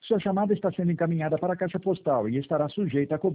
Sua chamada está sendo encaminhada para a caixa postal e estará sujeita a cobrança.